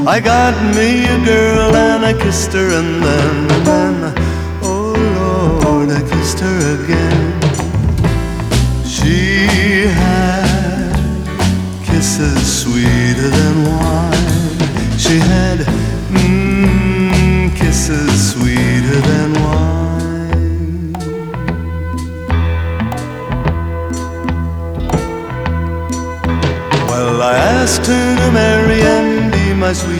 I got me a girl and I kissed her and then, oh Lord, I kissed her again. She had kisses sweeter than wine. She had kisses sweeter than wine. Well, I asked her to marry and be my sweet